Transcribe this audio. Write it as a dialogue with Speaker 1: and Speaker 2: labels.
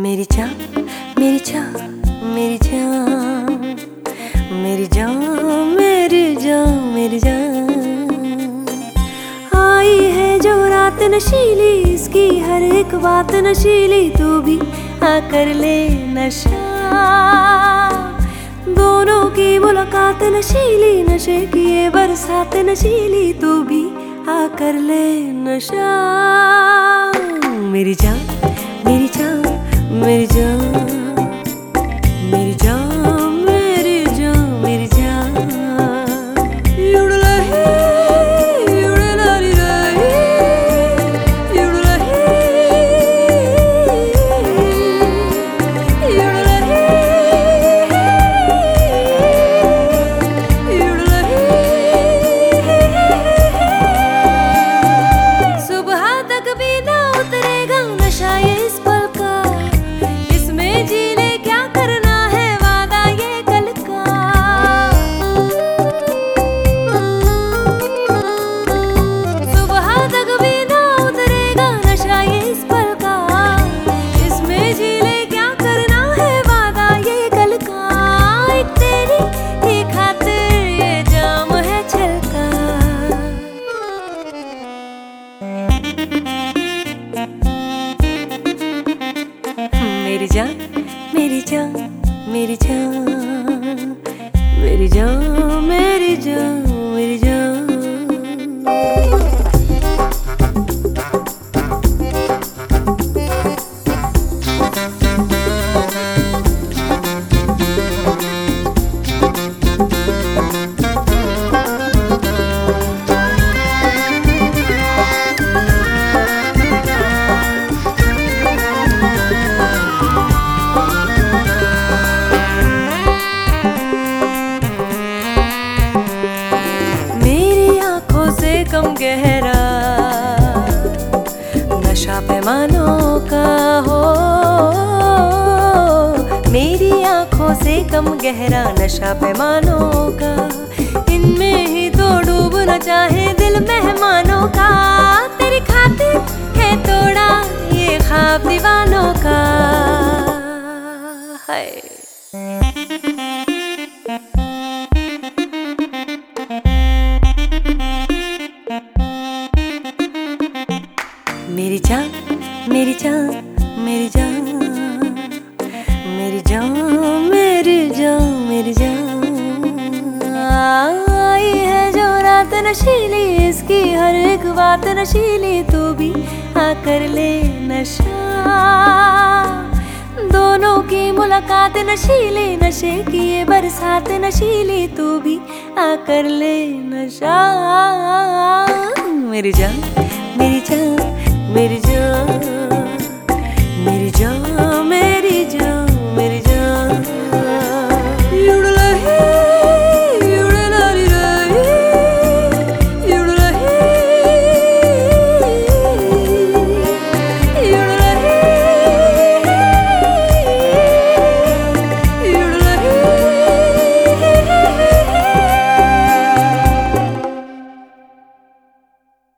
Speaker 1: मेरी जान मेरी जान मेरी जान मेरी जान मेरी जान मेरी जान आई है जो रात नशीली, इसकी हर एक बात नशीली, तू भी आकर ले नशा। दोनों की मुलाकात नशीली, नशे की ये बरसात नशीली, तू भी आकर ले नशा। मेरी जान मेरी जान मेरी जान मेरी जान मेरी जान मेरी जान सुबह तक भी ना उतरेगा नशा ये इस पल का, इसमें जी ले क्या करना है वादा ये कल का। सुबह तक भी ना उतरेगा नशा ये इस पल का, इसमें जी ले क्या करना है वादा ये कल का। एक तेरी ही खातिर ये जाम है छलका। मेरी जान मेरी जान मेरी जान मेरी जान मेरी जान मेरी जान। कम गहरा नशा पैमानों का हो, मेरी आंखों से कम गहरा नशा पैमानों का, इनमें ही तो डूबना चाहे दिल मेहमानों का। तेरी खातिर है तोड़ा ये ख्वाब दीवानों का है। मेरी जान मेरी जान मेरी जान मेरी जान मेरी जान मेरी जान आई है जो रात नशीली, इसकी हर एक बात नशीली, तू भी आकर ले नशा। दोनों की मुलाकात नशीली, नशे की ये बरसात नशीली, तू भी आकर ले नशा। मेरी जान मेरी जान मेरी जान